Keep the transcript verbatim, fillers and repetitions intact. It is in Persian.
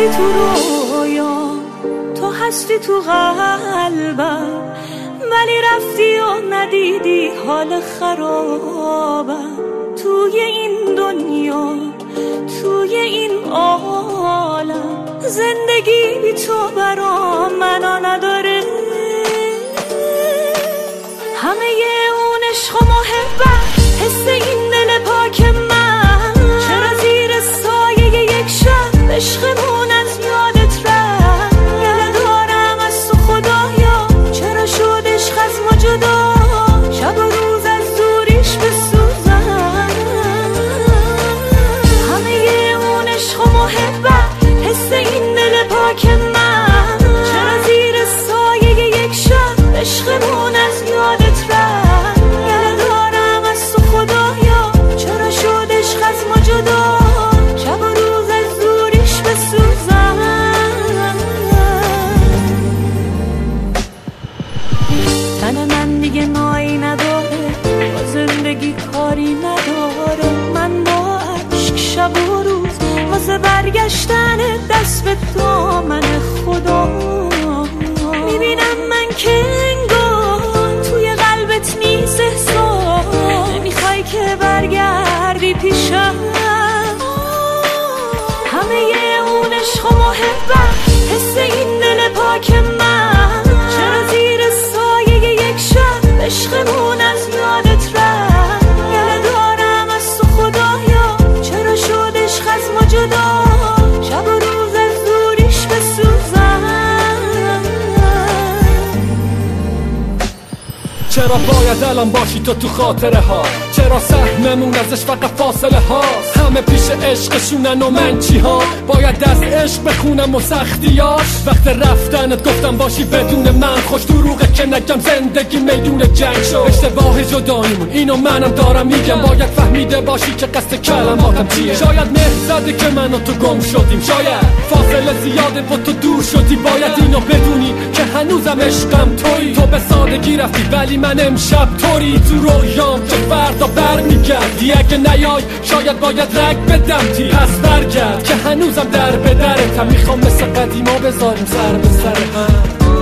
هستی تو رویا، تو هستی تو قلبم، ولی رفتی و ندیدی حال خرابم. توی این دنیا، توی این عالم، زندگی بی تو برام معنا نداره. همه اون عشق و محبت، حس این دل پاک من، چرا زیر سایه یک شب عشقمون از یادت رفت؟ گله دارم از تو خدایا، چرا شد عشق از ما جدا؟ شب و روز از دوریش بسوزم. همه اون عشق و محبت، حس این دل پاک من، چرا زیر سایه یک شب عشقمون از یادت رفت؟ گله دارم از تو خدایا، چرا شد عشق از ما جدا؟ شب و روز از دوریش بسوزم. تن من دیگه نایی نداره، با زندگی کاری نداره. من با عشق شب و روز واسه برگشتن دست به دامن خدا میبینم من که انگار توی قلبت نیست احساس، نمیخوای که برگردی پیشم. همه اون عشق و محبت، حس این دل پاک من، چرا زیر سایه یک شب عشقمون از یادت رفت؟ گله دارم از تو خدایا، چرا شد عشق از ما جدا؟ شب و روز از دوریش بسوزم. چرا باید الان باشی تو تو خاطره ها؟ چرا سهممون ازش فقط فاصله هاست؟ همه پیش عشقشونن و من چی ها؟ باید از عشق بخونم و سختیاش. وقت رفتنت گفتم باشی بدون من، خوش دروغه که نگم زندگی میدون جنگ شد. اشتباه جداییمون اینو منم دارم میگم، باید فهمیده باشی که قصد کلماتم چیه. شاید مهر زده که من و تو گم شدیم، شاید فاصله زیاده با تو دور شدی. باید اینو بدونی که هنوزم عشقم تویی. تو به سادگی رفتی ولی من امشب طوری تو رویام که فردا برمیگردی. اگه نیای شاید باید رگ بدم تی، پس برگرد که هنوزم در به درتم. میخوام مثل قدیما بذاریم سر به سر هم.